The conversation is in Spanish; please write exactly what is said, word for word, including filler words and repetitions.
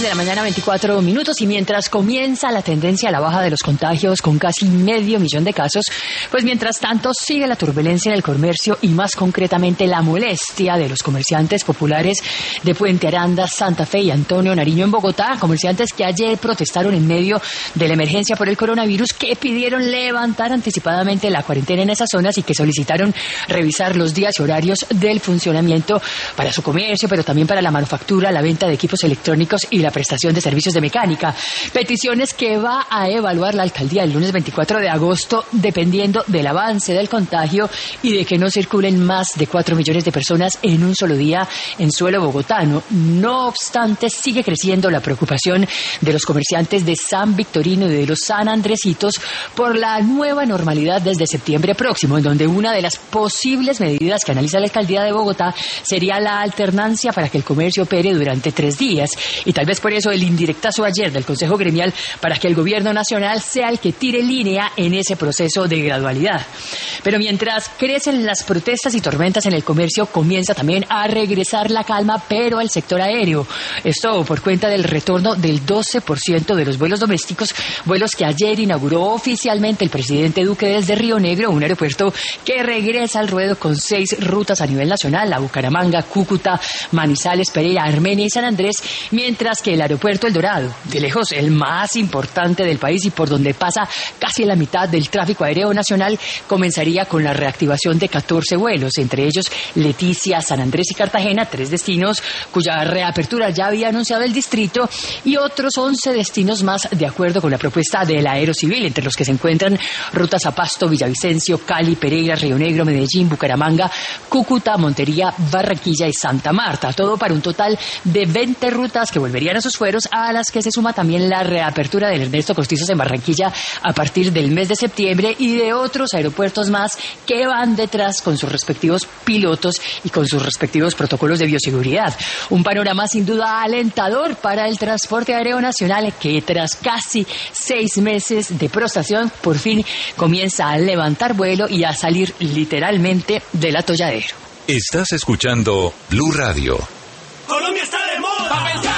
de la mañana, veinticuatro minutos, y mientras comienza la tendencia a la baja de los contagios con casi medio millón de casos, pues mientras tanto sigue la turbulencia en el comercio y más concretamente la molestia de los comerciantes populares de Puente Aranda, Santa Fe y Antonio Nariño en Bogotá, comerciantes que ayer protestaron en medio de la emergencia por el coronavirus, que pidieron levantar anticipadamente la cuarentena en esas zonas y que solicitaron revisar los días y horarios del funcionamiento para su comercio, pero también para la manufactura, la venta de equipos electrónicos y la prestación de servicios de mecánica. Peticiones que va a evaluar la alcaldía el lunes veinticuatro de agosto, dependiendo del avance del contagio y de que no circulen más de cuatro millones de personas en un solo día en suelo bogotano. No obstante, sigue creciendo la preocupación de los comerciantes de San Victorino y de los San Andresitos por la nueva normalidad desde septiembre próximo, en donde una de las posibles medidas que analiza la alcaldía de Bogotá sería la alternancia para que el comercio opere durante tres días, y tal vez por eso el indirectazo ayer del Consejo Gremial para que el gobierno nacional sea el que tire línea en ese proceso de gradualidad. Pero mientras crecen las protestas y tormentas en el comercio, comienza también a regresar la calma, pero al sector aéreo. Esto por cuenta del retorno del doce por ciento de los vuelos domésticos, vuelos que ayer inauguró oficialmente el presidente Duque desde Río Negro, un aeropuerto que regresa al ruedo con seis rutas a nivel nacional: a Bucaramanga, Cúcuta, Manizales, Pereira, Armenia y San Andrés, mientras que el aeropuerto El Dorado, de lejos el más importante del país y por donde pasa casi la mitad del tráfico aéreo nacional, comenzaría con la reactivación de catorce vuelos, entre ellos Leticia, San Andrés y Cartagena, tres destinos cuya reapertura ya había anunciado el distrito, y otros once destinos más de acuerdo con la propuesta del Aerocivil, entre los que se encuentran rutas a Pasto, Villavicencio, Cali, Pereira, Río Negro, Medellín, Bucaramanga, Cúcuta, Montería, Barranquilla y Santa Marta, todo para un total de veinte rutas que volverían a sus fueros, a las que se suma también la reapertura del Ernesto Costizos en Barranquilla a partir del mes de septiembre, y de otros aeropuertos más que van detrás con sus respectivos pilotos y con sus respectivos protocolos de bioseguridad. Un panorama sin duda alentador para el transporte aéreo nacional, que tras casi seis meses de prostración por fin comienza a levantar vuelo y a salir literalmente del atolladero. Estás escuchando Blue Radio. Colombia está de moda.